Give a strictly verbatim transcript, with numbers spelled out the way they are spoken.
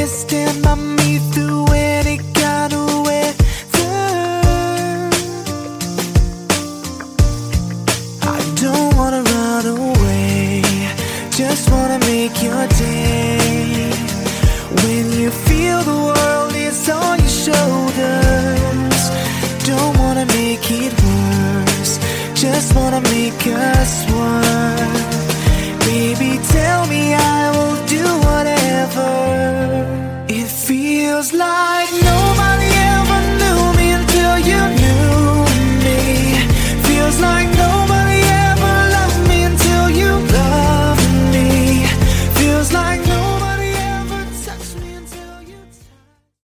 stand by me through any kind of weather. I don't wanna run away, just wanna make your day. When you feel the world is on your shoulders, don't wanna make it worse, just wanna make us one. Baby, tell me, I will do whatever. It feels like